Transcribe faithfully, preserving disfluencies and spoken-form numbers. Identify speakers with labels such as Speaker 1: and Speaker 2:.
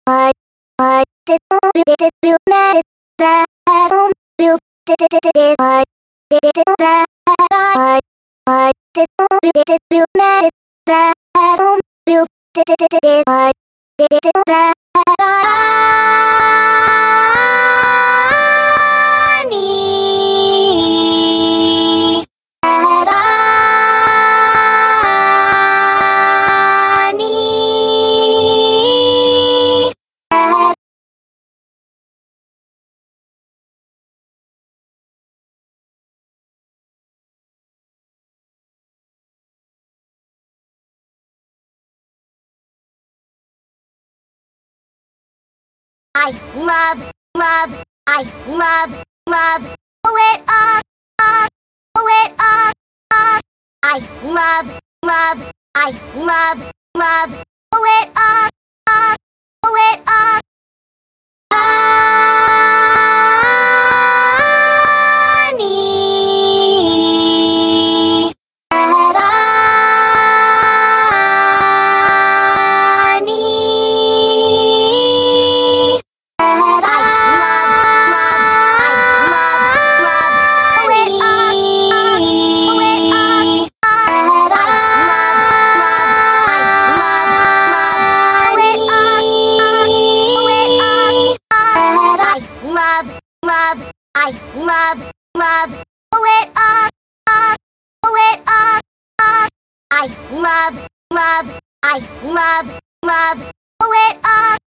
Speaker 1: I, I, did it feel mad that I don't feel did it I did it that I I did it feel mad that I don't feel did it I did it that I need that I need that I love, love, I love, love, oh it up, up, oh it up, up. I love, love, I love, love, oh it up, up, oh it up. I need that I need that I love, love, I love, love, oh it up, oh it up, that I love, love, I love, love, oh it up, oh it up, that I love, love, I love, love, oh it up, up, oh it up, up. I love, love, I love, love, oh it up.